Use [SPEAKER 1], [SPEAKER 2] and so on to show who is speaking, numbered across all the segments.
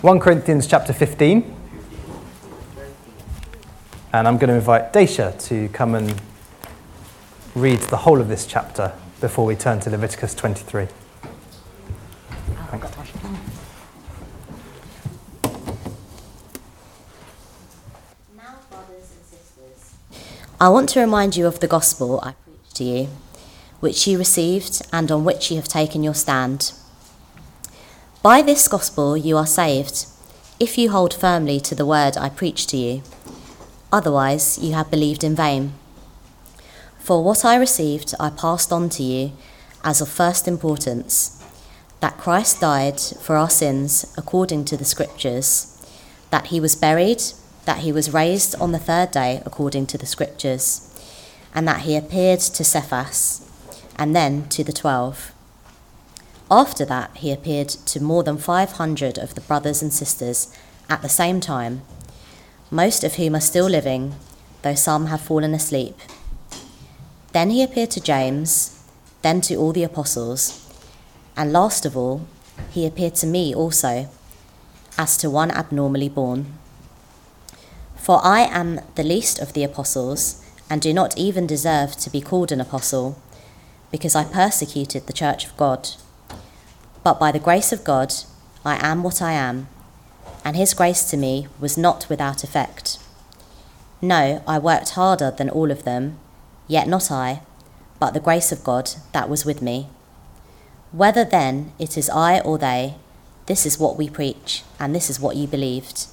[SPEAKER 1] 1 Corinthians chapter 15. And I'm going to invite Daisha to come and read the whole of this chapter before we turn to Leviticus 23. Thanks.
[SPEAKER 2] Now, brothers and sisters, I want to remind you of the gospel I preached to you, which you received and on which you have taken your stand. By this gospel you are saved, if you hold firmly to the word I preached to you. Otherwise you have believed in vain. For what I received I passed on to you as of first importance, that Christ died for our sins according to the Scriptures, that he was buried, that he was raised on the third day according to the Scriptures, and that he appeared to Cephas, and then to the 12. After that, he appeared to more than 500 of the brothers and sisters at the same time, most of whom are still living, though some have fallen asleep. Then he appeared to James, then to all the apostles, and last of all, he appeared to me also, as to one abnormally born. For I am the least of the apostles, and do not even deserve to be called an apostle, because I persecuted the church of God. But by the grace of God, I am what I am, and his grace to me was not without effect. No, I worked harder than all of them, yet not I, but the grace of God that was with me. Whether then it is I or they, this is what we preach, and this is what you believed.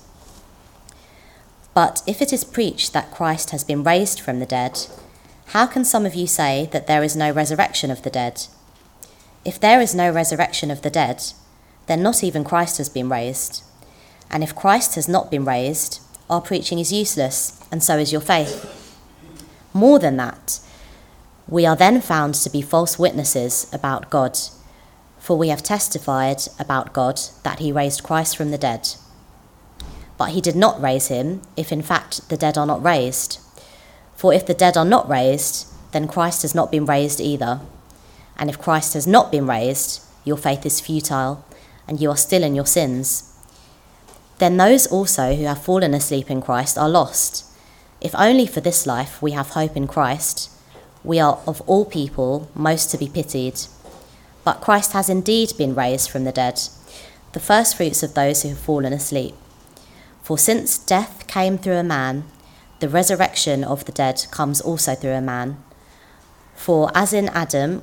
[SPEAKER 2] But if it is preached that Christ has been raised from the dead, how can some of you say that there is no resurrection of the dead? If there is no resurrection of the dead, then not even Christ has been raised. And if Christ has not been raised, our preaching is useless, and so is your faith. More than that, we are then found to be false witnesses about God, for we have testified about God that he raised Christ from the dead. But he did not raise him, if in fact the dead are not raised. For if the dead are not raised, then Christ has not been raised either. And if Christ has not been raised, your faith is futile, and you are still in your sins. Then those also who have fallen asleep in Christ are lost. If only for this life we have hope in Christ, we are of all people most to be pitied. But Christ has indeed been raised from the dead, the firstfruits of those who have fallen asleep. For since death came through a man, the resurrection of the dead comes also through a man. For as in Adam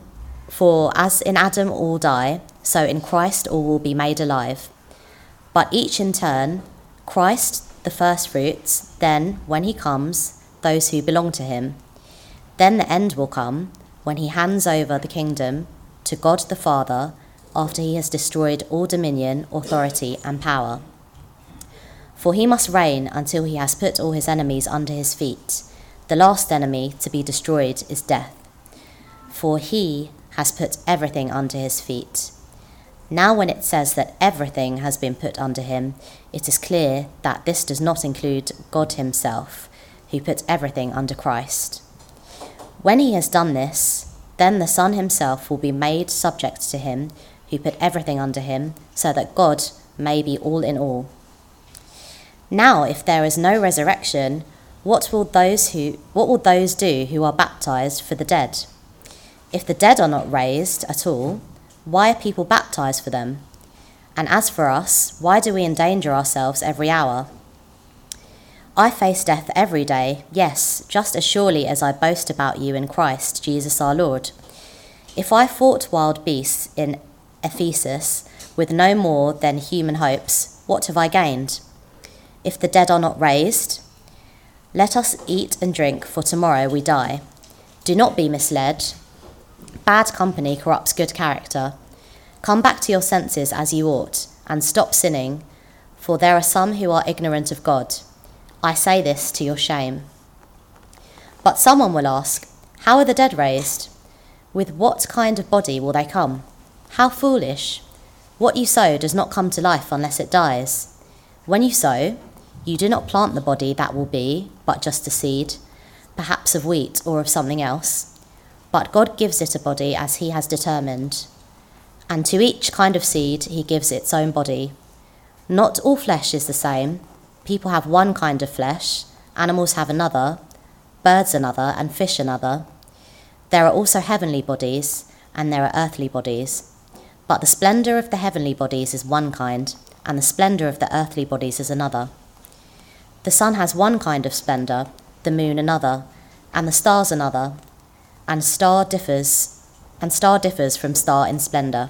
[SPEAKER 2] all die, so in Christ all will be made alive. But each in turn, Christ the firstfruits, then, when he comes, those who belong to him. Then the end will come, when he hands over the kingdom to God the Father, after he has destroyed all dominion, authority, and power. For he must reign until he has put all his enemies under his feet. The last enemy to be destroyed is death. For he has put everything under his feet. Now when it says that everything has been put under him, it is clear that this does not include God himself, who put everything under Christ. When he has done this, then the Son himself will be made subject to him, who put everything under him, so that God may be all in all. Now if there is no resurrection, what will those do who are baptized for the dead? If the dead are not raised at all, why are people baptized for them? And as for us, why do we endanger ourselves every hour? I face death every day, yes, just as surely as I boast about you in Christ Jesus our Lord. If I fought wild beasts in Ephesus with no more than human hopes, what have I gained? If the dead are not raised, let us eat and drink, for tomorrow we die. Do not be misled. Bad company corrupts good character. Come back to your senses as you ought, and stop sinning, for there are some who are ignorant of God. I say this to your shame. But someone will ask, how are the dead raised? With what kind of body will they come? How foolish! What you sow does not come to life unless it dies. When you sow, you do not plant the body that will be, but just a seed, perhaps of wheat or of something else. But God gives it a body as he has determined. And to each kind of seed he gives its own body. Not all flesh is the same. People have one kind of flesh, animals have another, birds another, and fish another. There are also heavenly bodies, and there are earthly bodies. But the splendour of the heavenly bodies is one kind, and the splendour of the earthly bodies is another. The sun has one kind of splendour, the moon another, and the stars another, and star differs from star in splendour.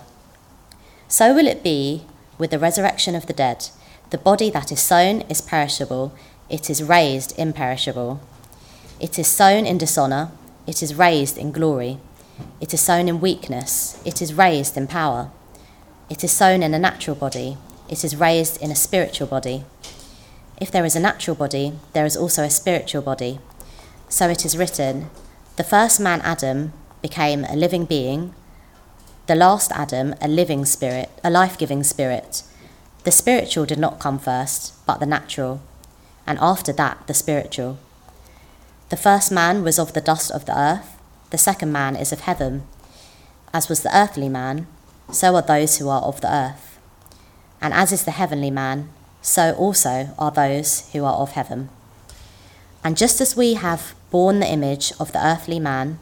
[SPEAKER 2] So will it be with the resurrection of the dead. The body that is sown is perishable, it is raised imperishable. It is sown in dishonour, it is raised in glory. It is sown in weakness, it is raised in power. It is sown in a natural body, it is raised in a spiritual body. If there is a natural body, there is also a spiritual body. So it is written, the first man Adam became a living being, the last Adam a living spirit, a life-giving spirit. The spiritual did not come first, but the natural, and after that the spiritual. The first man was of the dust of the earth, the second man is of heaven. As was the earthly man, so are those who are of the earth. And as is the heavenly man, so also are those who are of heaven. And just as we have borne the image of the earthly man,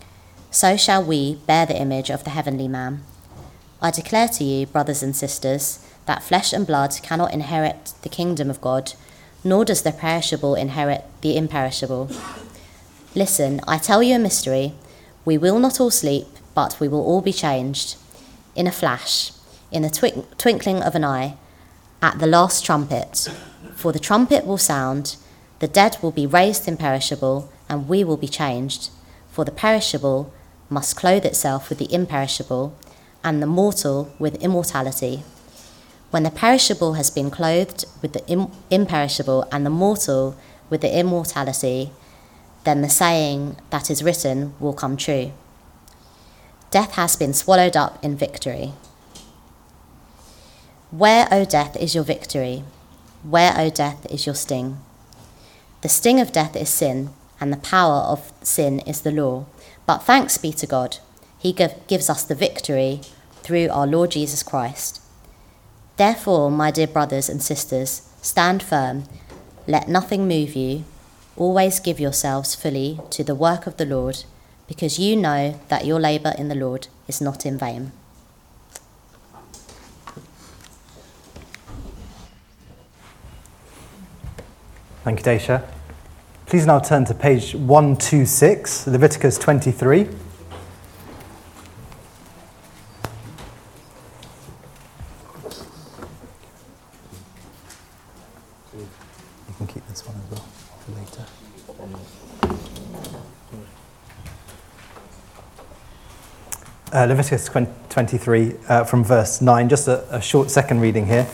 [SPEAKER 2] so shall we bear the image of the heavenly man. I declare to you, brothers and sisters, that flesh and blood cannot inherit the kingdom of God, nor does the perishable inherit the imperishable. Listen, I tell you a mystery. We will not all sleep, but we will all be changed. In a flash, in the twinkling of an eye, at the last trumpet. For the trumpet will sound, the dead will be raised imperishable, and we will be changed. For the perishable must clothe itself with the imperishable, and the mortal with immortality. When the perishable has been clothed with the imperishable, and the mortal with the immortality, then the saying that is written will come true. Death has been swallowed up in victory. Where, O death, is your victory? Where, O death, is your sting? The sting of death is sin, and the power of sin is the law. But thanks be to God, he gives us the victory through our Lord Jesus Christ. Therefore, my dear brothers and sisters, stand firm, let nothing move you. Always give yourselves fully to the work of the Lord, because you know that your labour in the Lord is not in vain.
[SPEAKER 1] Thank you, Daisha. Please now turn to page 126, Leviticus 23. You can keep this one as well for later. Leviticus 23 from verse 9, just a short second reading here.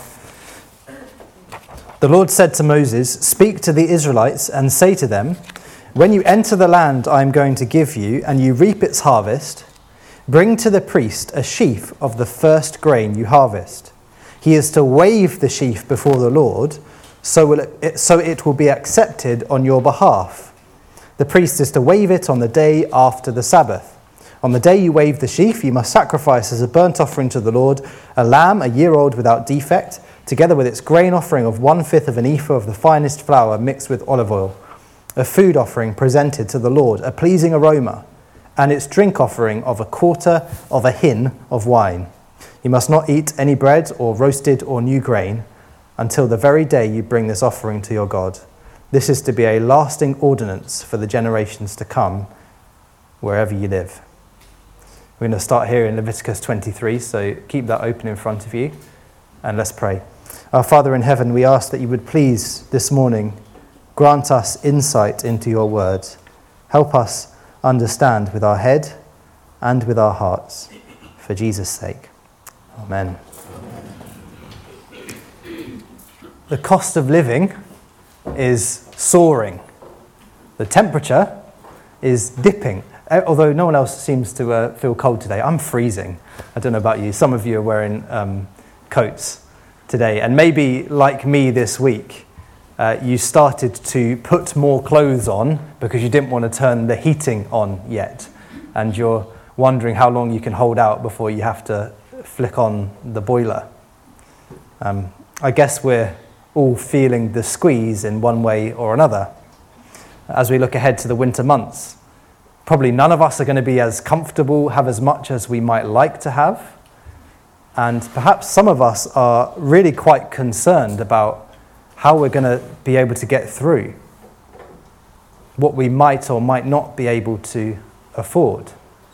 [SPEAKER 1] The Lord said to Moses, "Speak to the Israelites and say to them, when you enter the land I am going to give you and you reap its harvest, bring to the priest a sheaf of the first grain you harvest. He is to wave the sheaf before the Lord, so it will be accepted on your behalf. The priest is to wave it on the day after the Sabbath. On the day you wave the sheaf, you must sacrifice as a burnt offering to the Lord a lamb, a year old without defect, together with its grain offering of 1/5 of an ephah of the finest flour mixed with olive oil, a food offering presented to the Lord, a pleasing aroma, and its drink offering of 1/4 of a hin of wine. You must not eat any bread or roasted or new grain until the very day you bring this offering to your God. This is to be a lasting ordinance for the generations to come, wherever you live." We're going to start here in Leviticus 23, so keep that open in front of you, and let's pray. Our Father in heaven, we ask that you would please this morning grant us insight into your word. Help us understand with our head and with our hearts, for Jesus' sake. Amen. The cost of living is soaring. The temperature is dipping. Although no one else seems to feel cold today. I'm freezing. I don't know about you. Some of you are wearing coats today. And maybe, like me this week, you started to put more clothes on because you didn't want to turn the heating on yet. And you're wondering how long you can hold out before you have to flick on the boiler. I guess we're all feeling the squeeze in one way or another as we look ahead to the winter months. Probably none of us are going to be as comfortable, have as much as we might like to have. And perhaps some of us are really quite concerned about how we're going to be able to get through, what we might or might not be able to afford.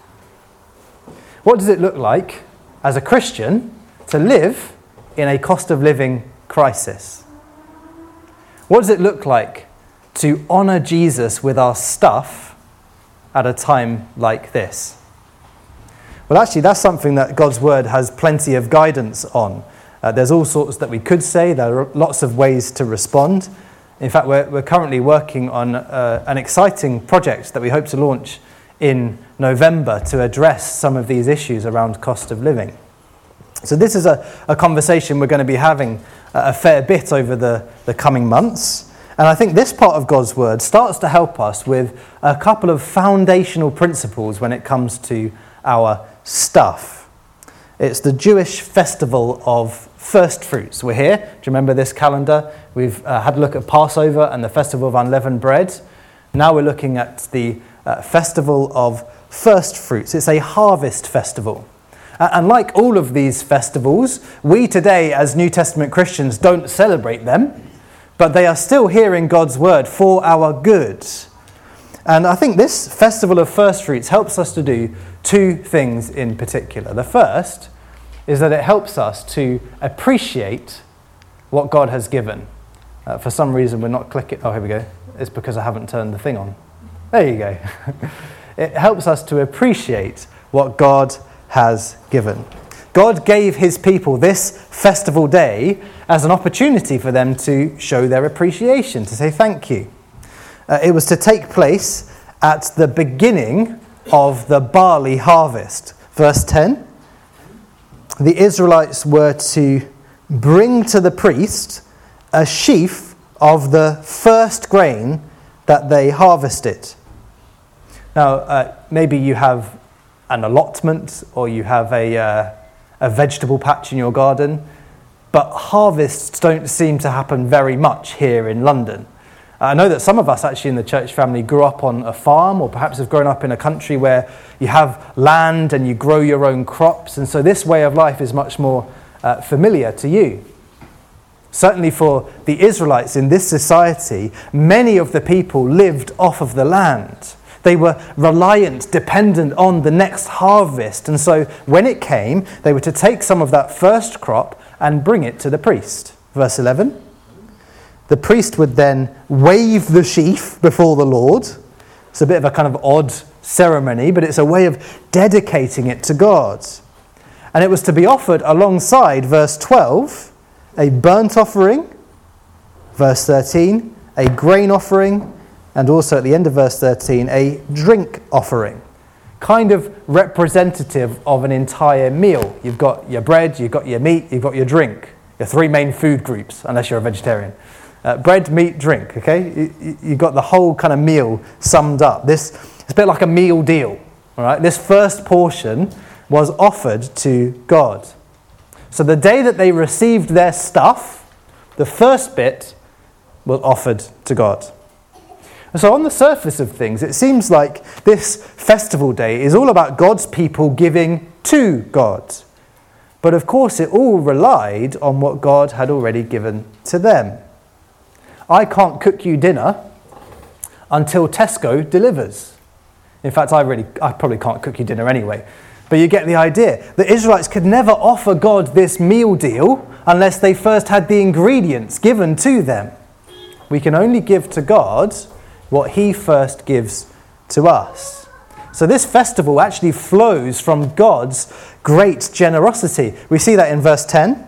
[SPEAKER 1] What does it look like as a Christian to live in a cost of living crisis? What does it look like to honour Jesus with our stuff at a time like this? Well, actually, that's something that God's Word has plenty of guidance on. There's all sorts that we could say. There are lots of ways to respond. In fact, we're currently working on an exciting project that we hope to launch in November to address some of these issues around cost of living. So this is a conversation we're going to be having a fair bit over the coming months. And I think this part of God's Word starts to help us with a couple of foundational principles when it comes to our stuff. It's the Jewish festival of first fruits. We're here. Do you remember this calendar? We've had a look at Passover and the festival of unleavened bread. Now we're looking at the festival of first fruits. It's a harvest festival. And like all of these festivals, we today as New Testament Christians don't celebrate them, but they are still here in God's Word for our good. And I think this festival of first fruits helps us to do two things in particular. The first is that it helps us to appreciate what God has given. For some reason we're not clicking. Oh, here we go. It's because I haven't turned the thing on. There you go. It helps us to appreciate what God has given. God gave his people this festival day as an opportunity for them to show their appreciation, to say thank you. It was to take place at the beginning of the barley harvest. Verse 10, the Israelites were to bring to the priest a sheaf of the first grain that they harvested. Now, maybe you have an allotment or you have a vegetable patch in your garden, but harvests don't seem to happen very much here in London. I know that some of us actually in the church family grew up on a farm or perhaps have grown up in a country where you have land and you grow your own crops, and so this way of life is much more familiar to you. Certainly for the Israelites in this society, many of the people lived off of the land. They were reliant, dependent on the next harvest. And so when it came, they were to take some of that first crop and bring it to the priest. Verse 11. The priest would then wave the sheaf before the Lord. It's a bit of a kind of odd ceremony, but it's a way of dedicating it to God. And it was to be offered alongside, verse 12, a burnt offering, verse 13, a grain offering, and also at the end of verse 13, a drink offering, kind of representative of an entire meal. You've got your bread, you've got your meat, you've got your drink. Your three main food groups, unless you're a vegetarian. Bread, meat, drink, okay? You've got the whole kind of meal summed up. It's a bit like a meal deal, all right? This first portion was offered to God. So the day that they received their stuff, the first bit was offered to God. So on the surface of things, it seems like this festival day is all about God's people giving to God. But of course, it all relied on what God had already given to them. I can't cook you dinner until Tesco delivers. In fact, I probably can't cook you dinner anyway. But you get the idea. The Israelites could never offer God this meal deal unless they first had the ingredients given to them. We can only give to God what he first gives to us. So this festival actually flows from God's great generosity. We see that in verse 10.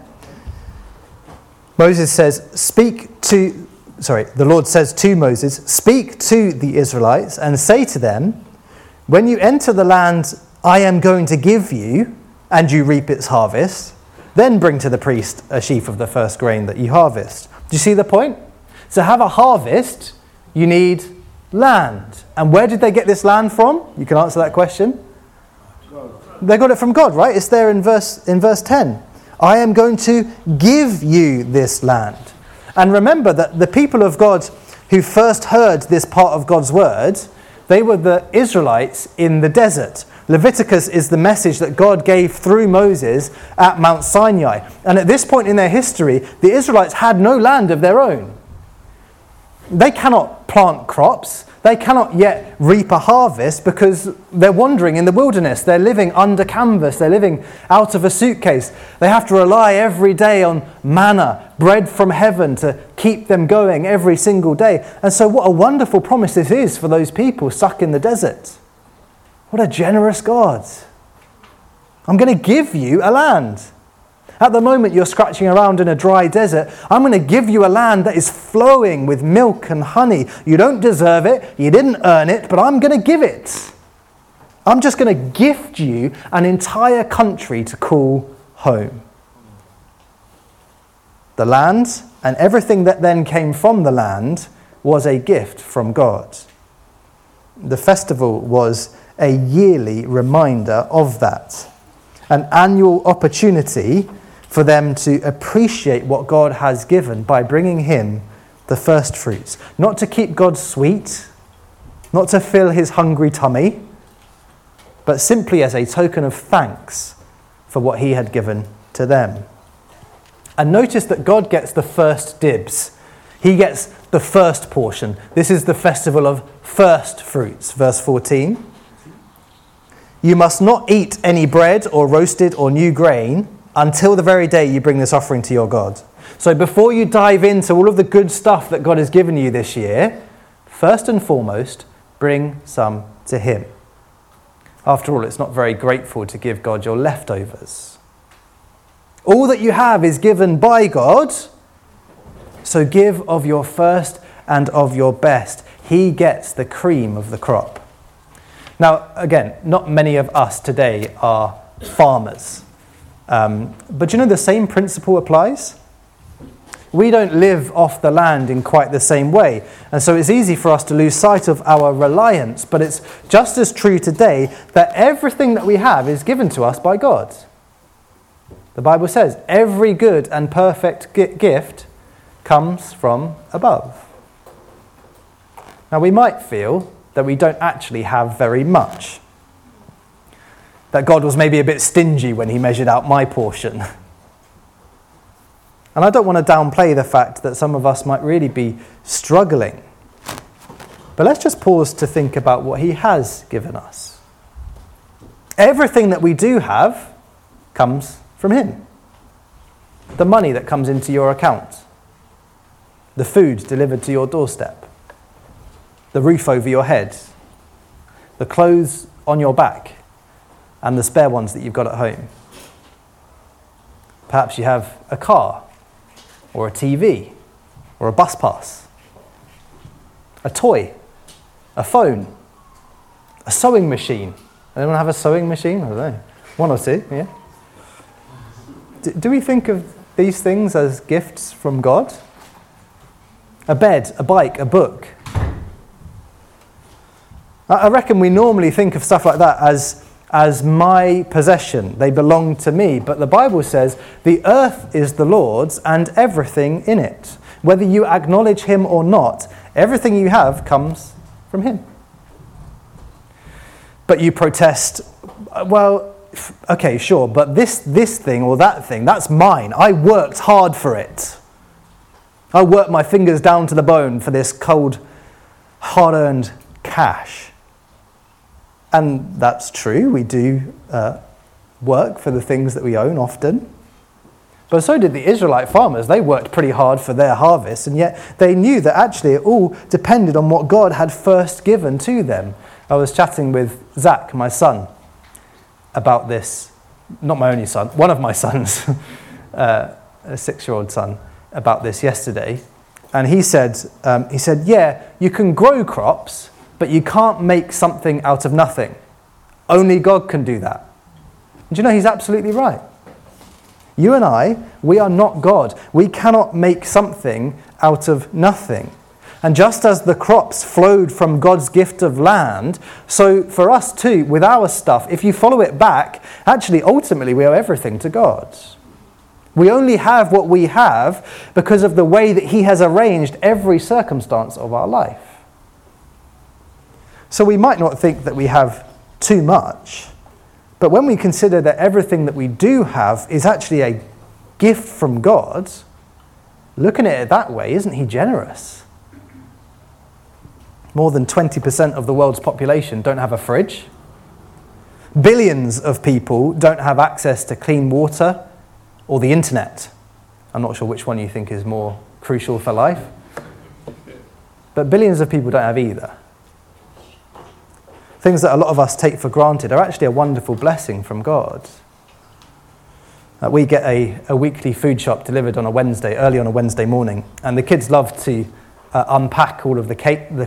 [SPEAKER 1] Moses says, the Lord says to Moses, "Speak to the Israelites and say to them, when you enter the land I am going to give you, and you reap its harvest, then bring to the priest a sheaf of the first grain that you harvest." Do you see the point? To have a harvest, you need land. And where did they get this land from? You can answer that question. They got it from God, right? It's there in verse 10. I am going to give you this land. And remember that the people of God who first heard this part of God's word, they were the Israelites in the desert. Leviticus is the message that God gave through Moses at Mount Sinai. And at this point in their history, the Israelites had no land of their own. They cannot plant crops. They cannot yet reap a harvest because they're wandering in the wilderness. They're living under canvas. They're living out of a suitcase. They have to rely every day on manna, bread from heaven, to keep them going every single day. And so what a wonderful promise this is for those people stuck in the desert. What a generous God. I'm going to give you a land. At the moment you're scratching around in a dry desert, I'm going to give you a land that is flowing with milk and honey. You don't deserve it, you didn't earn it, but I'm going to give it. I'm just going to gift you an entire country to call home. The land and everything that then came from the land was a gift from God. The festival was a yearly reminder of that, an annual opportunity for them to appreciate what God has given by bringing him the first fruits. Not to keep God sweet, not to fill his hungry tummy, but simply as a token of thanks for what he had given to them. And notice that God gets the first dibs. He gets the first portion. This is the festival of first fruits, verse 14. You must not eat any bread or roasted or new grain until the very day you bring this offering to your God. So before you dive into all of the good stuff that God has given you this year, first and foremost, bring some to him. After all, it's not very grateful to give God your leftovers. All that you have is given by God, so give of your first and of your best. He gets the cream of the crop. Now, again, not many of us today are farmers. But you know the same principle applies? We don't live off the land in quite the same way. And so it's easy for us to lose sight of our reliance. But it's just as true today that everything that we have is given to us by God. The Bible says every good and perfect gift comes from above. Now we might feel that we don't actually have very much. That God was maybe a bit stingy when he measured out my portion. And I don't want to downplay the fact that some of us might really be struggling. But let's just pause to think about what he has given us. Everything that we do have comes from him. The money that comes into your account. The food delivered to your doorstep. The roof over your head. The clothes on your back. And the spare ones that you've got at home. Perhaps you have a car, or a TV, or a bus pass, a toy, a phone, a sewing machine. Anyone have a sewing machine? I don't know. One or two, yeah? Do we think of these things as gifts from God? A bed, a bike, a book. I reckon we normally think of stuff like that as my possession. They belong to me. But the Bible says the earth is the Lord's and everything in it. Whether you acknowledge him or not, everything you have comes from him. But you protest, well, okay, sure, but this thing or that thing, that's mine. I worked hard for it. I worked my fingers down to the bone for this cold, hard-earned cash. And that's true, we do work for the things that we own often. But so did the Israelite farmers. They worked pretty hard for their harvest, and yet they knew that actually it all depended on what God had first given to them. I was chatting with Zach, my son, about this, not my only son, one of my sons, a 6-year-old son, about this yesterday. And he said, yeah, you can grow crops, but you can't make something out of nothing. Only God can do that. And you know, he's absolutely right. You and I, we are not God. We cannot make something out of nothing. And just as the crops flowed from God's gift of land, so for us too, with our stuff, if you follow it back, actually, ultimately, we owe everything to God. We only have what we have because of the way that he has arranged every circumstance of our life. So we might not think that we have too much, but when we consider that everything that we do have is actually a gift from God, looking at it that way, isn't he generous? More than 20% of the world's population don't have a fridge. Billions of people don't have access to clean water or the internet. I'm not sure which one you think is more crucial for life. But billions of people don't have either. Things that a lot of us take for granted are actually a wonderful blessing from God. We get a weekly food shop delivered on a Wednesday, early on a Wednesday morning, and the kids love to unpack all of the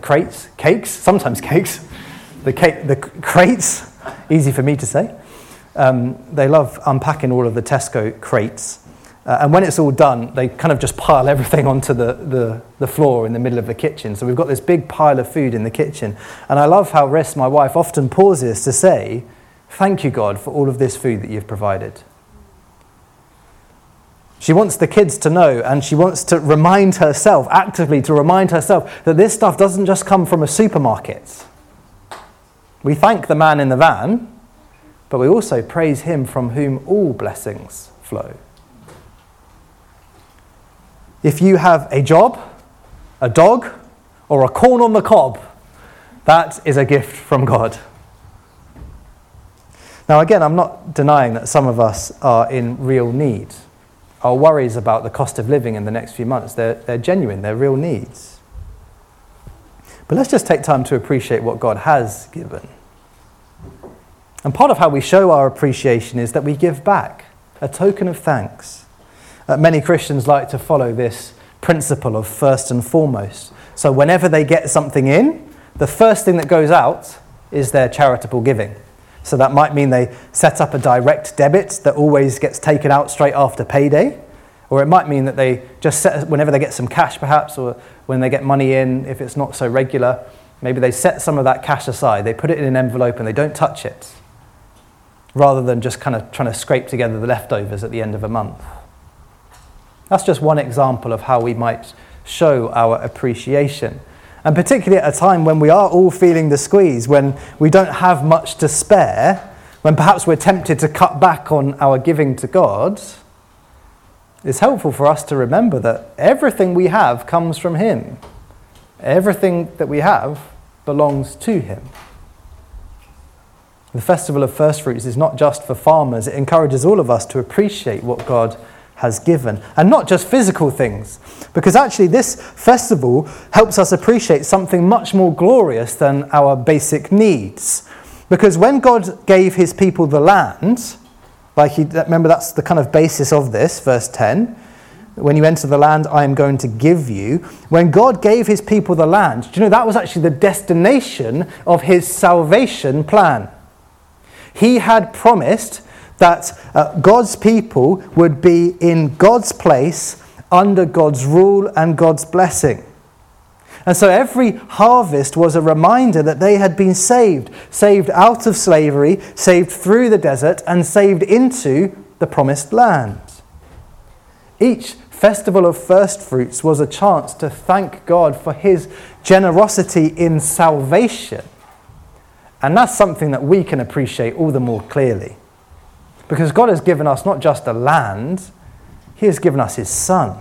[SPEAKER 1] crates, easy for me to say. They love unpacking all of the Tesco crates, and when it's all done, they kind of just pile everything onto the floor in the middle of the kitchen. So we've got this big pile of food in the kitchen, and I love how Riss, my wife, often pauses to say, "Thank you, God, for all of this food that you've provided." She wants the kids to know, and she wants to remind herself, actively to remind herself, that this stuff doesn't just come from a supermarket. We thank the man in the van, but we also praise him from whom all blessings flow. If you have a job, a dog, or a corn on the cob, that is a gift from God. Now again, I'm not denying that some of us are in real need. Our worries about the cost of living in the next few months, they're genuine, they're real needs. But let's just take time to appreciate what God has given. And part of how we show our appreciation is that we give back, a token of thanks. Many Christians like to follow this principle of first and foremost. So whenever they get something in, the first thing that goes out is their charitable giving. So that might mean they set up a direct debit that always gets taken out straight after payday. Or it might mean that they just set, whenever they get some cash perhaps, or when they get money in, if it's not so regular, maybe they set some of that cash aside. They put it in an envelope and they don't touch it, rather than just kind of trying to scrape together the leftovers at the end of a month. That's just one example of how we might show our appreciation. And particularly at a time when we are all feeling the squeeze, when we don't have much to spare, when perhaps we're tempted to cut back on our giving to God, it's helpful for us to remember that everything we have comes from him. Everything that we have belongs to him. The Festival of First Fruits is not just for farmers. It encourages all of us to appreciate what God has given. And not just physical things. Because actually this festival helps us appreciate something much more glorious than our basic needs. Because when God gave his people the land, remember that's the kind of basis of this, verse 10. When you enter the land I am going to give you. When God gave his people the land, do you know that was actually the destination of his salvation plan. He had promised that God's people would be in God's place, under God's rule and God's blessing. And so every harvest was a reminder that they had been saved out of slavery, saved through the desert, and saved into the promised land. Each Festival of First Fruits was a chance to thank God for his generosity in salvation. And that's something that we can appreciate all the more clearly. Because God has given us not just a land, he has given us his Son.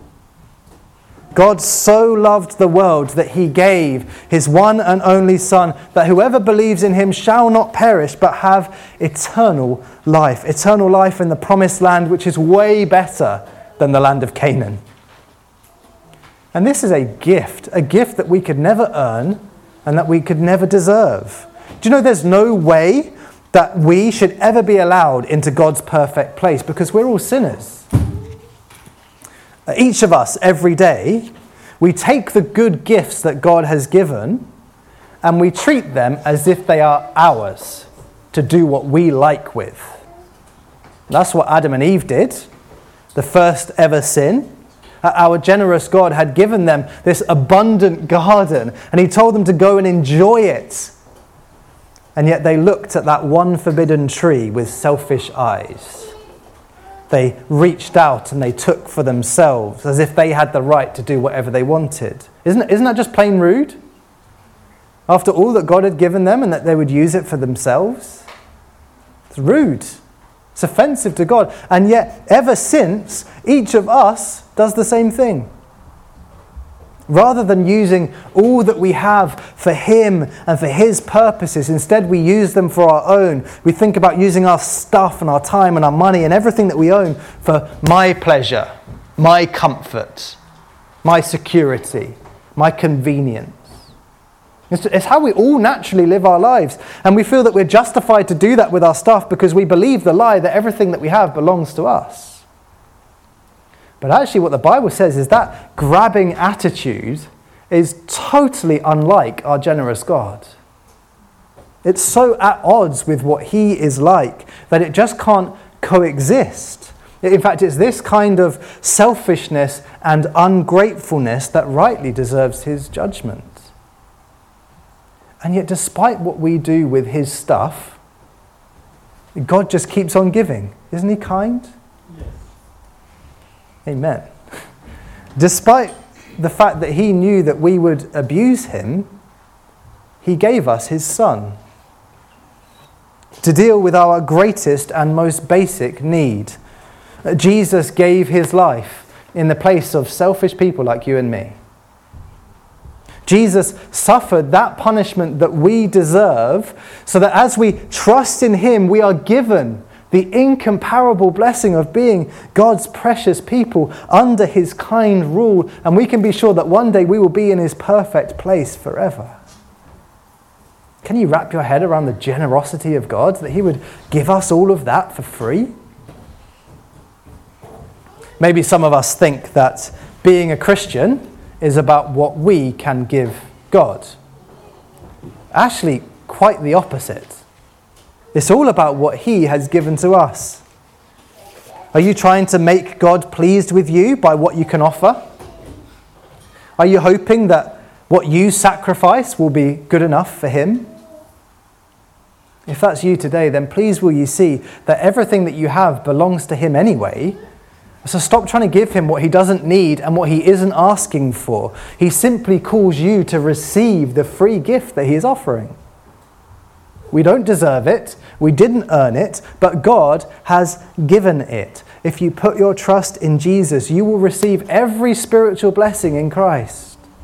[SPEAKER 1] God so loved the world that he gave his one and only Son, that whoever believes in him shall not perish but have eternal life. Eternal life in the promised land, which is way better than the land of Canaan. And this is a gift that we could never earn and that we could never deserve. Do you know there's no way that we should ever be allowed into God's perfect place, because we're all sinners. Each of us, every day, we take the good gifts that God has given and we treat them as if they are ours to do what we like with. That's what Adam and Eve did, the first ever sin. Our generous God had given them this abundant garden and he told them to go and enjoy it. And yet they looked at that one forbidden tree with selfish eyes. They reached out and they took for themselves as if they had the right to do whatever they wanted. Isn't that just plain rude? After all that God had given them and that they would use it for themselves? It's rude. It's offensive to God. And yet, ever since, each of us does the same thing. Rather than using all that we have for Him and for His purposes, instead we use them for our own. We think about using our stuff and our time and our money and everything that we own for my pleasure, my comfort, my security, my convenience. It's how we all naturally live our lives. And we feel that we're justified to do that with our stuff because we believe the lie that everything that we have belongs to us. But actually what the Bible says is that grabbing attitude is totally unlike our generous God. It's so at odds with what He is like that it just can't coexist. In fact, it's this kind of selfishness and ungratefulness that rightly deserves His judgment. And yet, despite what we do with His stuff, God just keeps on giving. Isn't He kind? Yes. Amen. Despite the fact that He knew that we would abuse Him, He gave us His Son to deal with our greatest and most basic need. Jesus gave His life in the place of selfish people like you and me. Jesus suffered that punishment that we deserve so that as we trust in Him, we are given the incomparable blessing of being God's precious people under His kind rule, and we can be sure that one day we will be in His perfect place forever. Can you wrap your head around the generosity of God, that He would give us all of that for free? Maybe some of us think that being a Christian is about what we can give God. Actually, quite the opposite. It's all about what He has given to us. Are you trying to make God pleased with you by what you can offer? Are you hoping that what you sacrifice will be good enough for Him? If that's you today, then please will you see that everything that you have belongs to Him anyway. So stop trying to give Him what He doesn't need and what He isn't asking for. He simply calls you to receive the free gift that He is offering. We don't deserve it, we didn't earn it, but God has given it. If you put your trust in Jesus, you will receive every spiritual blessing in Christ.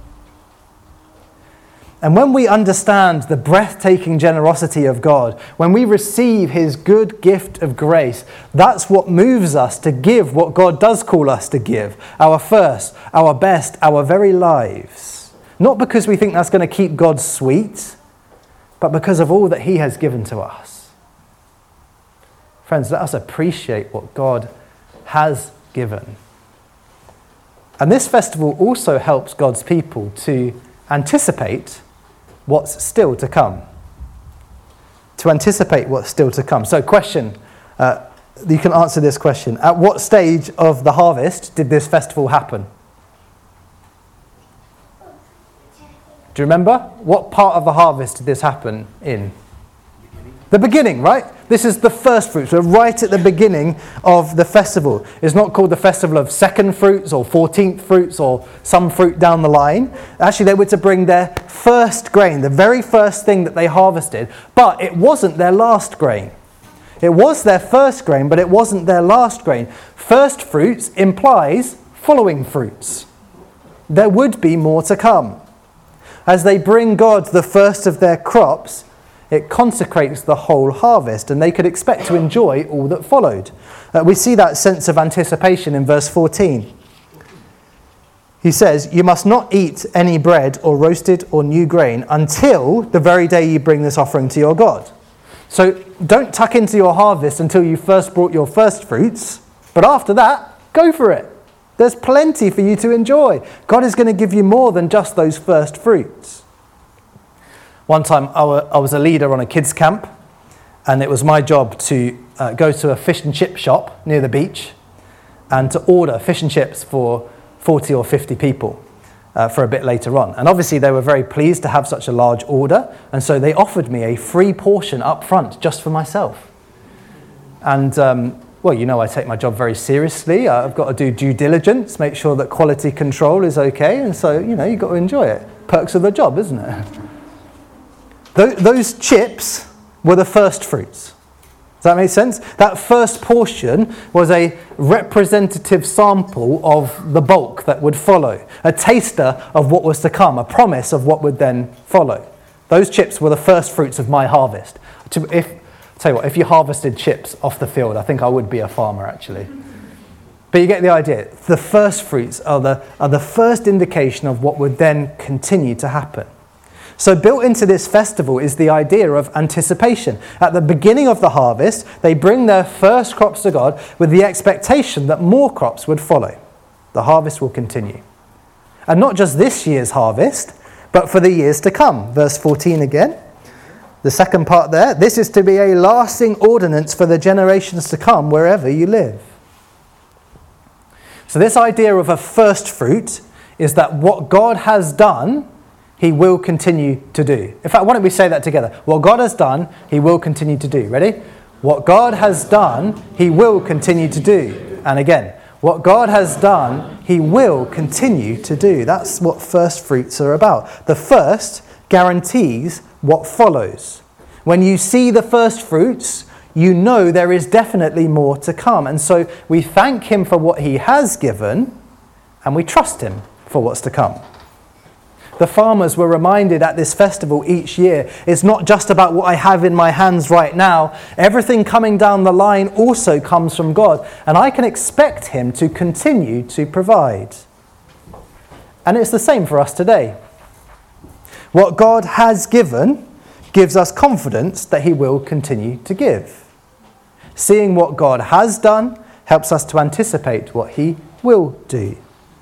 [SPEAKER 1] And when we understand the breathtaking generosity of God, when we receive His good gift of grace, that's what moves us to give what God does call us to give. Our first, our best, our very lives. Not because we think that's going to keep God sweet, but because of all that He has given to us. Friends, let us appreciate what God has given. And this festival also helps God's people to anticipate what's still to come. To anticipate what's still to come. So question, you can answer this question. At what stage of the harvest did this festival happen? Do you remember? What part of the harvest did this happen in? The beginning, right? This is the first fruits. We're right at the beginning of the festival. It's not called the festival of second fruits or 14th fruits or some fruit down the line. Actually, they were to bring their first grain, the very first thing that they harvested, but it wasn't their last grain. It was their first grain, but it wasn't their last grain. First fruits implies following fruits. There would be more to come. As they bring God the first of their crops, it consecrates the whole harvest, and they could expect to enjoy all that followed. We see that sense of anticipation in verse 14. He says, "You must not eat any bread or roasted or new grain until the very day you bring this offering to your God." So don't tuck into your harvest until you first brought your first fruits, but after that, go for it. There's plenty for you to enjoy. God is going to give you more than just those first fruits. One time I was a leader on a kids camp, and it was my job to go to a fish and chip shop near the beach and to order fish and chips for 40 or 50 people for a bit later on. And obviously they were very pleased to have such a large order, and so they offered me a free portion up front just for myself. And well, I take my job very seriously. I've got to do due diligence, make sure that quality control is okay. And so, you've got to enjoy it. Perks of the job, isn't it? Those chips were the first fruits. Does that make sense? That first portion was a representative sample of the bulk that would follow, a taster of what was to come, a promise of what would then follow. Those chips were the first fruits of my harvest. If you harvested chips off the field, I think I would be a farmer, actually. But you get the idea. The first fruits are the first indication of what would then continue to happen. So built into this festival is the idea of anticipation. At the beginning of the harvest, they bring their first crops to God with the expectation that more crops would follow. The harvest will continue. And not just this year's harvest, but for the years to come. Verse 14 again. The second part there, this is to be a lasting ordinance for the generations to come wherever you live. So this idea of a first fruit is that what God has done, he will continue to do. In fact, why don't we say that together? What God has done, he will continue to do. Ready? What God has done, he will continue to do. And again, what God has done, he will continue to do. That's what first fruits are about. The first guarantees what follows. When you see the first fruits, you know there is definitely more to come. And so we thank him for what he has given, and we trust him for what's to come. The farmers were reminded at this festival each year, it's not just about what I have in my hands right now. Everything coming down the line also comes from God, and I can expect him to continue to provide. And it's the same for us today. What God has given gives us confidence that he will continue to give. Seeing what God has done helps us to anticipate what he will do.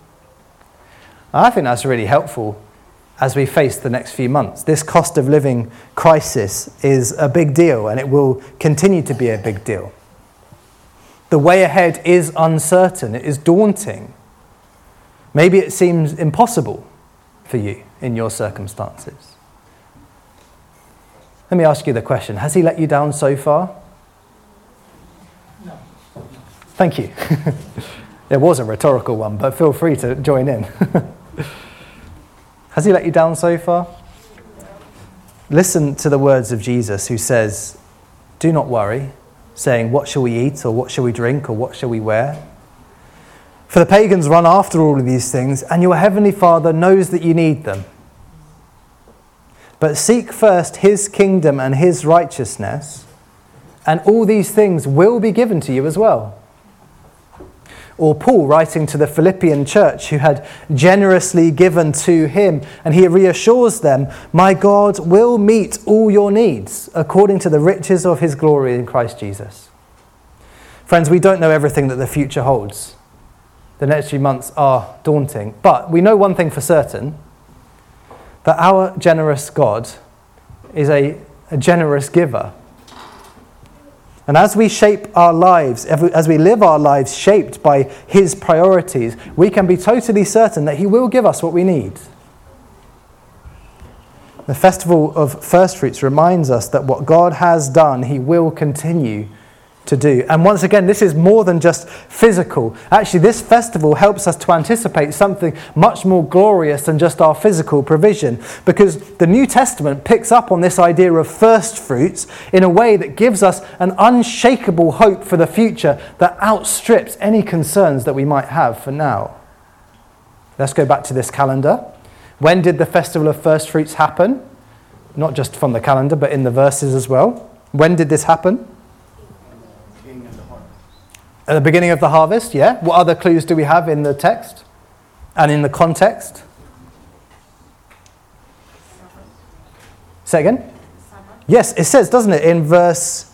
[SPEAKER 1] I think that's really helpful as we face the next few months. This cost of living crisis is a big deal, and it will continue to be a big deal. The way ahead is uncertain. It is daunting. Maybe it seems impossible for you in your circumstances. Let me ask you the question. Has he let you down so far? No. Thank you. It was a rhetorical one, but feel free to join in. Has he let you down so far? Listen to the words of Jesus, who says, do not worry, saying, what shall we eat, or what shall we drink, or what shall we wear? For the pagans run after all of these things, and your heavenly Father knows that you need them. But seek first his kingdom and his righteousness, and all these things will be given to you as well. Or Paul writing to the Philippian church who had generously given to him, and he reassures them, my God will meet all your needs according to the riches of his glory in Christ Jesus. Friends, we don't know everything that the future holds. The next few months are daunting, but we know one thing for certain, that our generous God is a generous giver. And as we shape our lives, as we live our lives shaped by his priorities, we can be totally certain that he will give us what we need. The festival of first fruits reminds us that what God has done, he will continue to do. And once again, this is more than just physical. Actually, this festival helps us to anticipate something much more glorious than just our physical provision, because the New Testament picks up on this idea of first fruits in a way that gives us an unshakable hope for the future that outstrips any concerns that we might have for now. Let's go back to this calendar. When did the festival of first fruits happen? Not just from the calendar, but in the verses as well. When did this happen? At the beginning of the harvest, yeah. What other clues do we have in the text and in the context? Say again? Yes, it says, doesn't it, in verse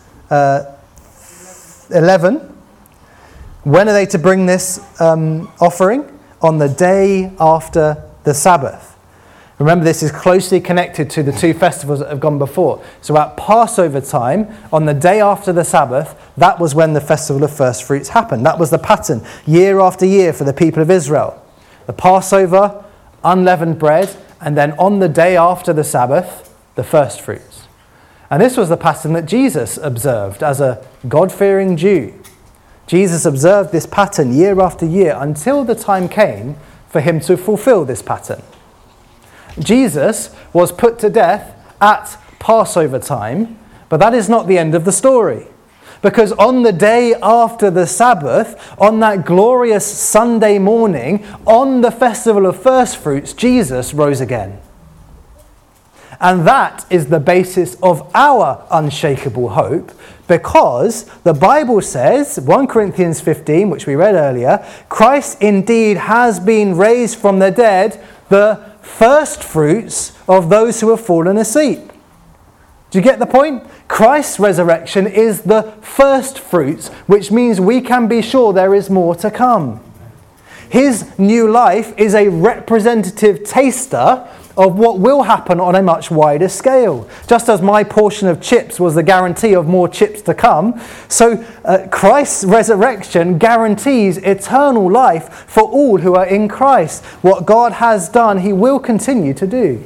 [SPEAKER 1] 11, when are they to bring this offering? On the day after the Sabbath. Remember, this is closely connected to the two festivals that have gone before. So at Passover time, on the day after the Sabbath, that was when the festival of first fruits happened. That was the pattern year after year for the people of Israel. The Passover, unleavened bread, and then on the day after the Sabbath, the first fruits. And this was the pattern that Jesus observed as a God-fearing Jew. Jesus observed this pattern year after year until the time came for him to fulfill this pattern. Jesus was put to death at Passover time, but that is not the end of the story. Because on the day after the Sabbath, on that glorious Sunday morning, on the festival of first fruits, Jesus rose again. And that is the basis of our unshakable hope, because the Bible says, 1 Corinthians 15, which we read earlier, Christ indeed has been raised from the dead, the first fruits of those who have fallen asleep. Do you get the point? Christ's resurrection is the first fruits, which means we can be sure there is more to come. His new life is a representative taster of what will happen on a much wider scale. Just as my portion of chips was the guarantee of more chips to come, so Christ's resurrection guarantees eternal life for all who are in Christ. What God has done, he will continue to do.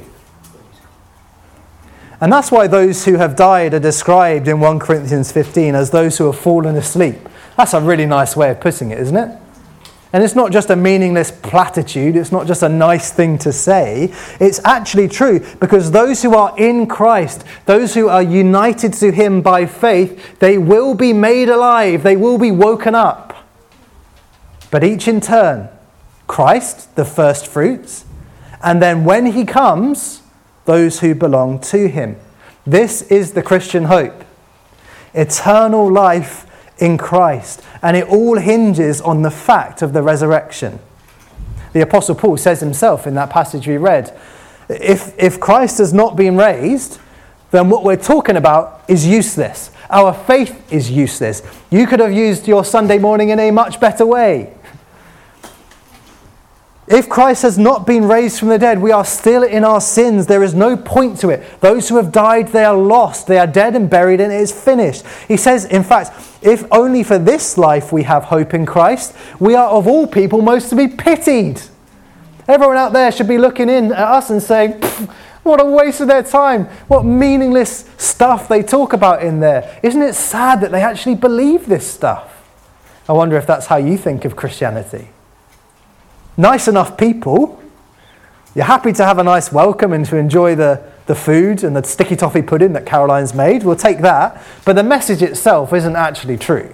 [SPEAKER 1] And that's why those who have died are described in 1 Corinthians 15 as those who have fallen asleep. That's a really nice way of putting it, isn't it? And it's not just a meaningless platitude, it's not just a nice thing to say, it's actually true, because those who are in Christ, those who are united to him by faith, they will be made alive, they will be woken up. But each in turn, Christ, the first fruits, and then when he comes, those who belong to him. This is the Christian hope. Eternal life in Christ. And it all hinges on the fact of the resurrection. The Apostle Paul says himself in that passage we read, if Christ has not been raised, then what we're talking about is useless. Our faith is useless. You could have used your Sunday morning in a much better way. If Christ has not been raised from the dead, we are still in our sins. There is no point to it. Those who have died, they are lost. They are dead and buried, and it is finished. He says, in fact, if only for this life we have hope in Christ, we are of all people most to be pitied. Everyone out there should be looking in at us and saying, what a waste of their time. What meaningless stuff they talk about in there. Isn't it sad that they actually believe this stuff? I wonder if that's how you think of Christianity. Nice enough people. You're happy to have a nice welcome and to enjoy the food and the sticky toffee pudding that Caroline's made. We'll take that. But the message itself isn't actually true.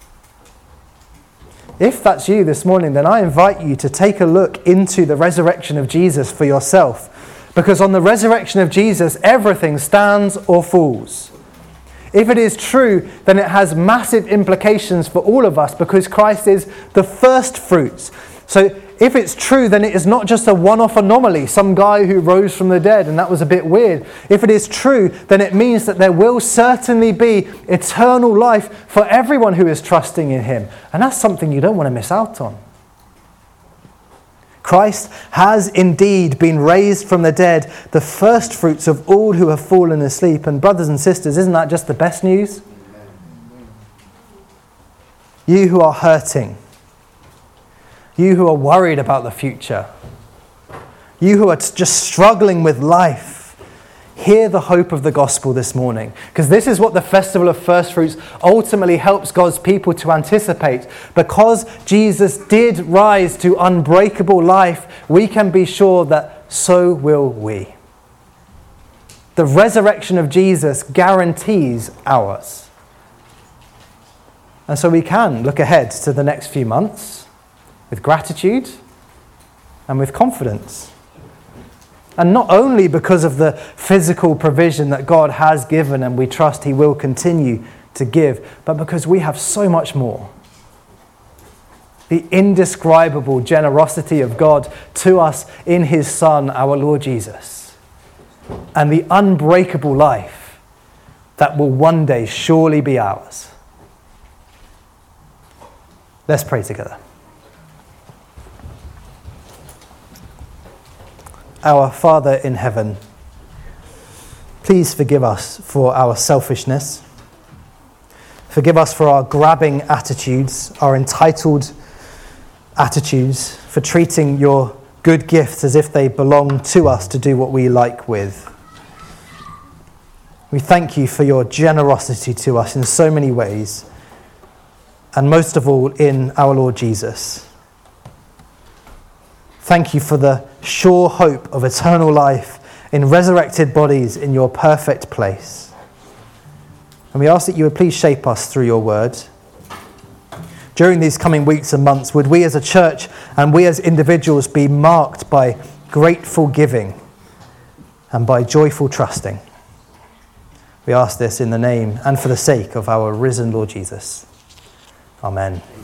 [SPEAKER 1] If that's you this morning, then I invite you to take a look into the resurrection of Jesus for yourself. Because on the resurrection of Jesus, everything stands or falls. If it is true, then it has massive implications for all of us, because Christ is the first fruits. So if it's true, then it is not just a one-off anomaly, some guy who rose from the dead and that was a bit weird. If it is true, then it means that there will certainly be eternal life for everyone who is trusting in him. And that's something you don't want to miss out on. Christ has indeed been raised from the dead, the first fruits of all who have fallen asleep. And brothers and sisters, isn't that just the best news? You who are hurting, you who are worried about the future, you who are just struggling with life, hear the hope of the gospel this morning. Because this is what the Festival of First Fruits ultimately helps God's people to anticipate. Because Jesus did rise to unbreakable life, we can be sure that so will we. The resurrection of Jesus guarantees ours. And so we can look ahead to the next few months with gratitude and with confidence. And not only because of the physical provision that God has given and we trust he will continue to give, but because we have so much more. The indescribable generosity of God to us in his Son, our Lord Jesus, and the unbreakable life that will one day surely be ours. Let's pray together. Our Father in heaven, please forgive us for our selfishness. Forgive us for our grabbing attitudes, our entitled attitudes, for treating your good gifts as if they belong to us to do what we like with. We thank you for your generosity to us in so many ways. and most of all in our Lord Jesus. Thank you for the sure hope of eternal life in resurrected bodies in your perfect place. And we ask that you would please shape us through your word. During these coming weeks and months, would we as a church and we as individuals be marked by grateful giving and by joyful trusting? We ask this in the name and for the sake of our risen Lord Jesus. Amen.